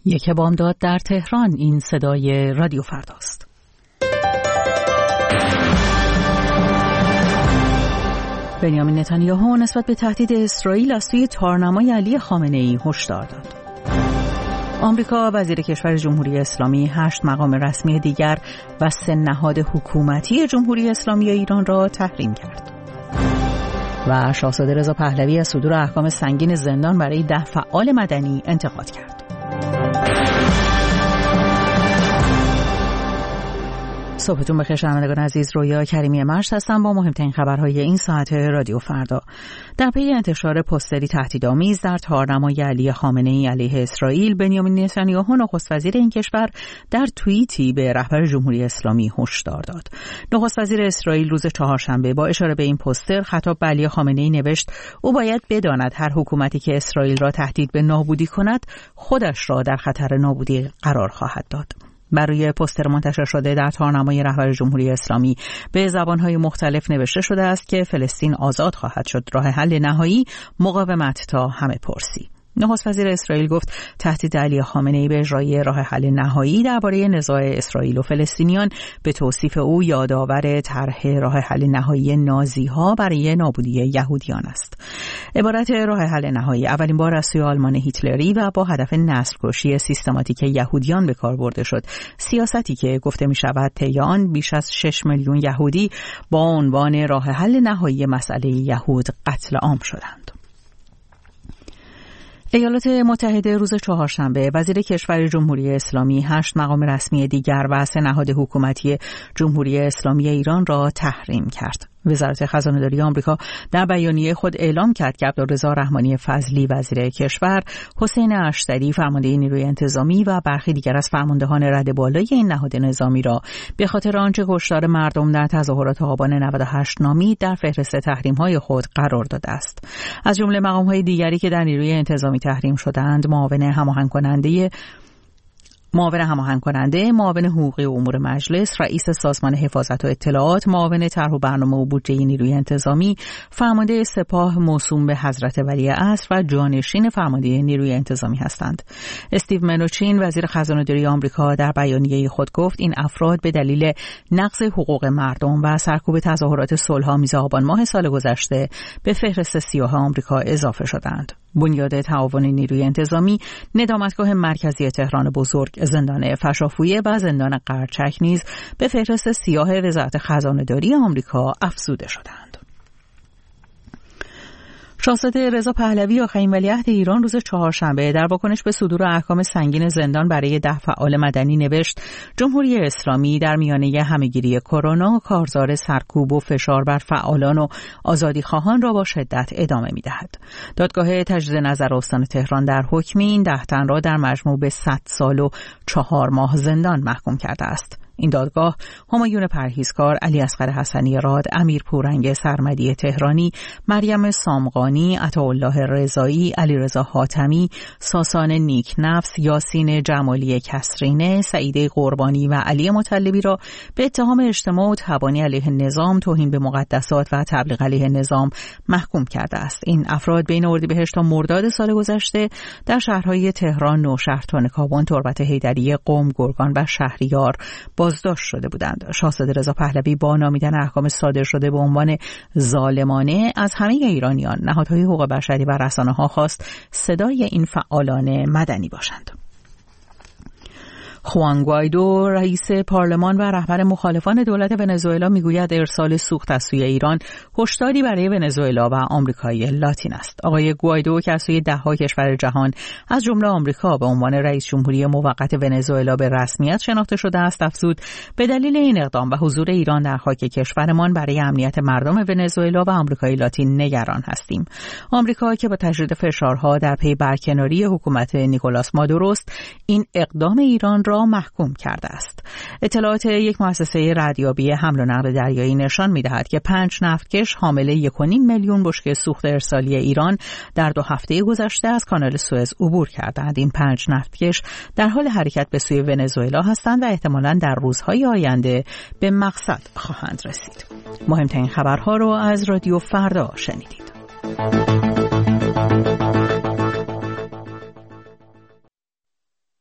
یک بامداد در تهران. این صدای رادیو فرداست. بنیامین نتانیاهو نسبت به تهدید اسرائیل از سوی تارنمای علی خامنه‌ای هشدار داد. آمریکا وزیر کشور جمهوری اسلامی 8 مقام رسمی دیگر و 3 نهاد حکومتی جمهوری اسلامی ایران را تحریم کرد. و شاهزاده رضا پهلوی از صدور احکام سنگین زندان برای 10 فعال مدنی انتقاد کرد. صبحتون بخیر شنوندگان عزیز، رویا کریمی مشت هستم با مهمترین خبرهای این ساعت رادیو فردا. در پی انتشار پوستری تهدیدآمیز در تارنمای علی خامنه‌ای علیه اسرائیل، بنیامین نتانیاهو نخست وزیر این کشور در توییتی به رهبر جمهوری اسلامی هشدار داد. نخست وزیر اسرائیل روز چهارشنبه با اشاره به این پوستر خطاب به علی خامنه‌ای نوشت او باید بداند هر حکومتی که اسرائیل را تهدید به نابودی کند خودش را در خطر نابودی قرار خواهد داد. بر روی پوستر منتشر شده در تارنمای رهبر جمهوری اسلامی به زبانهای مختلف نوشته شده است که فلسطین آزاد خواهد شد، راه حل نهایی مقاومت تا همه پرسی. نخست وزیر اسرائیل گفت تهدید علی خامنه‌ای به اجرای راه حل نهایی درباره نزاع اسرائیل و فلسطینیان به توصیف او یادآور طرح راه حل نهایی نازی‌ها برای نابودی یهودیان است. عبارت راه حل نهایی اولین بار از سوی آلمان هیتلری و با هدف نسل‌کشی سیستماتیک یهودیان به کار برده شد، سیاستی که گفته می‌شود طی آن بیش از 6 میلیون یهودی با عنوان راه حل نهایی مسئله یهود قتل عام شدند. ایالات متحده روز چهارشنبه وزیر کشور جمهوری اسلامی 8 مقام رسمی دیگر و 3 نهاد حکومتی جمهوری اسلامی ایران را تحریم کرد. وزارت خزانه‌داری آمریکا در بیانیه خود اعلام کرد که عبدالرضا رحمانی فضلی وزیر کشور، حسین اشتری فرمانده نیروی انتظامی و برخی دیگر از فرماندهان رده بالای این نهاد نظامی را به خاطر آنچه کشتار مردم در تظاهرات آبان 98 نامید در فهرست تحریم‌های خود قرار داده است. از جمله مقام‌های دیگری که در نیروی انتظامی تحریم شدند، معاون هماهنگ کننده، معاون حقوقی امور مجلس، رئیس سازمان حفاظت و اطلاعات، معاون طرح و برنامه و بودجه نیروی انتظامی، فرمانده سپاه موسوم به حضرت ولیعصر و جانشین فرمانده نیروی انتظامی هستند. استیو منوچین وزیر خزانه‌داری آمریکا در بیانیه خود گفت این افراد به دلیل نقض حقوق مردم و سرکوب تظاهرات صلح‌آمیز آبان ماه سال گذشته به فهرست سیاه آمریکا اضافه شدند. بنیاد تعاون نیروی انتظامی، ندامتگاه مرکزی تهران بزرگ، زندان فشافویه و زندان قرچک نیز به فهرست سیاه وزارت خزانه‌داری آمریکا افزوده شدند. شاهزاده رضا پهلوی آخرین ولیعهد ایران روز چهارشنبه در واکنش به صدور احکام سنگین زندان برای 10 فعال مدنی نوشت جمهوری اسلامی در میانه همه‌گیری کرونا کارزار سرکوب و فشار بر فعالان و آزادیخواهان را با شدت ادامه می‌دهد. دادگاه تجدید نظر استان تهران در حکمی این 10 تن را در مجموع به 100 سال و 4 ماه زندان محکوم کرده است. این دادگاه همایون پرهیزکار، علی اصغر حسنی راد، امیر پورنگ سرمدی تهرانی، مریم سامقانی، عطاالله رضایی، علیرضا حاتمی، ساسان نیکنفس، یاسین جمالی کسرینه، سعیده قربانی و علی مطلبی را به اتهام اجتماع و تبانی علیه نظام، توهین به مقدسات و تبلیغ علیه نظام محکوم کرده است. این افراد بین اردیبهشت تا مرداد سال گذشته در شهرهای تهران، نوشهر، تونکابون، تربت حیدریه، قم، گرگان و شهریار بازداشت شده بودند. شاهزاده رضا پهلوی با نامیدن احکام صادر شده به عنوان ظالمانه از همه ایرانیان، نهادهای حقوق بشری و رسانه‌ها خواست صدای این فعالان مدنی باشند. خوان گوایدو رئیس پارلمان و رهبر مخالفان دولت ونزوئلا میگوید ارسال سوخت از سوی ایران هشداری برای ونزوئلا و آمریکای لاتین است. آقای گوایدو که از سوی 10 کشور جهان از جمله آمریکا به عنوان رئیس جمهوری موقت ونزوئلا به رسمیت شناخته شده است، افزود به دلیل این اقدام و حضور ایران در خاک کشورمان برای امنیت مردم ونزوئلا و آمریکای لاتین نگران هستیم. آمریکا که با تجدید فشارها در پی برکناری حکومت نیکولاس مادوروست این اقدام ایران را محکوم کرده است. اطلاعات یک مؤسسه ردیابی حمل و نقل دریایی نشان می‌دهد که 5 نفتکش حامل 1.5 میلیون بشکه سوخت ارسالی ایران در 2 هفته گذشته از کانال سوئز عبور کردند. این 5 نفتکش در حال حرکت به سوی ونزوئلا هستند و احتمالاً در روزهای آینده به مقصد خواهند رسید. مهمترین خبرها رو از رادیو فردا شنیدید.